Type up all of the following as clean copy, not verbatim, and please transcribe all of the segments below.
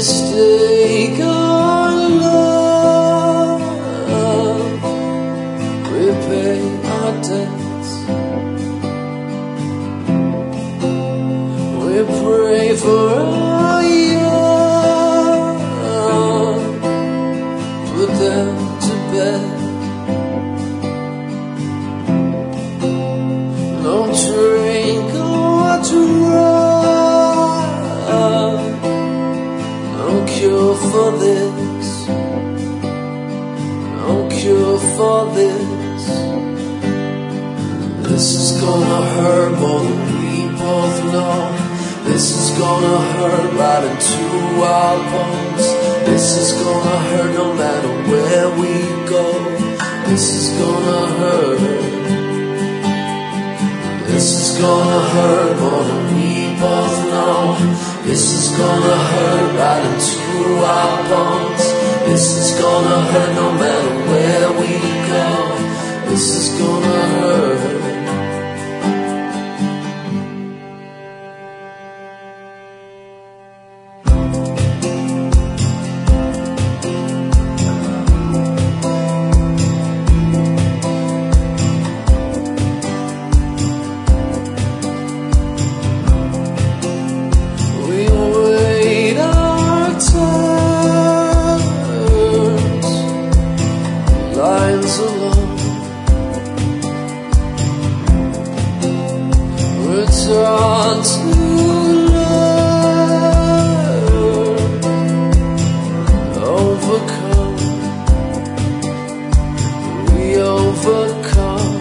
mistake our love. We pay our debts. We pray for our young, put them to bed. No drink or drug, no cure for this, no cure for this. This is gonna hurt more than we both know. This is gonna hurt right into our bones. This is gonna hurt no matter where we go. This is gonna hurt. This is gonna hurt more than we both know. This is gonna hurt right into our bones. This is gonna hurt no matter where we go. This is gonna hurt. Lines alone, we're taught to learn, overcome, we overcome.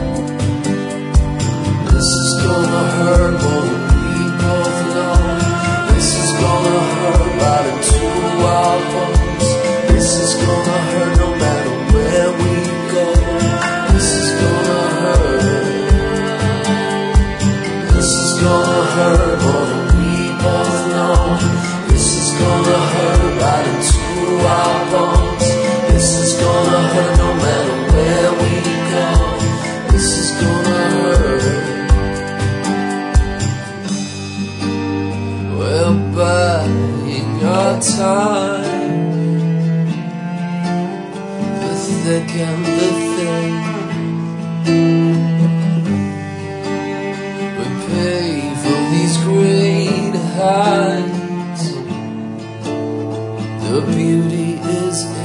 This is gonna hurt more than we both know. This is gonna hurt right into our bones. This is gonna hurt no matter where we go. This is gonna hurt. This is gonna hurt more than we both know. This is gonna hurt right into our bones. This is gonna hurt no matter where we go. This is gonna hurt. We're buying our time, the thick and the thin. We pay for these great heights. The beauty is in